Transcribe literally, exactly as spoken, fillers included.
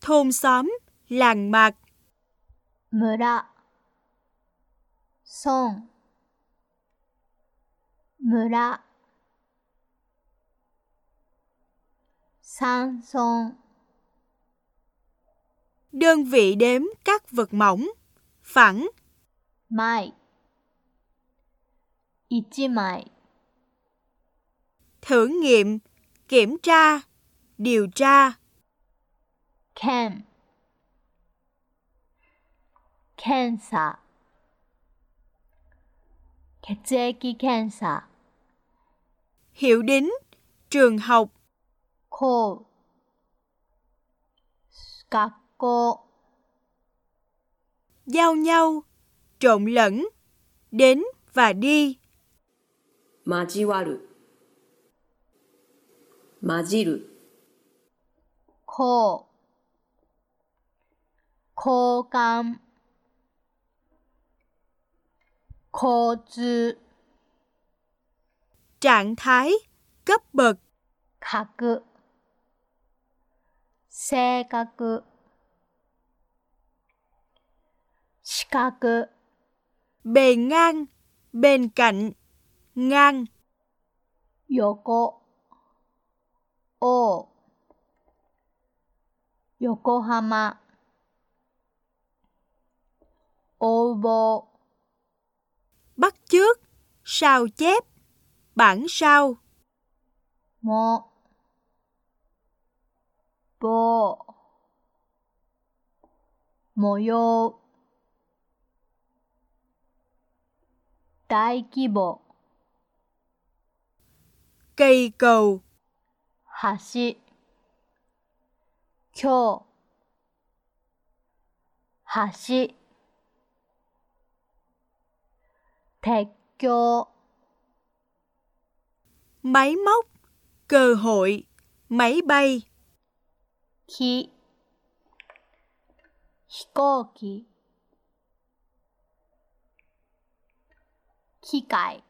thôn xóm, làng mạc. 村、村、村、山村、 đơn vị đếm các vật mỏng, phẳng. 枚、一枚、 thử nghiệm, kiểm tra, điều tra. 検、検査、血液検査、 hiệu đính, trường học. 校、学校、 giao nhau, trộn lẫn, đến và đi. 交わる、混じる、 交、交換、交通、 trạng thái, cấp bậc. 格、性格、視覚、 bề ngang, bên cạnh, ngang. 横、王、横浜、横棒、 bắt chước, sao chép, bản sao. も、棒、模様、大規模、 cây cầu. 橋、橋、橋、鉄橋、 máy móc, cơ hội, máy bay. 機、飛行機、機械、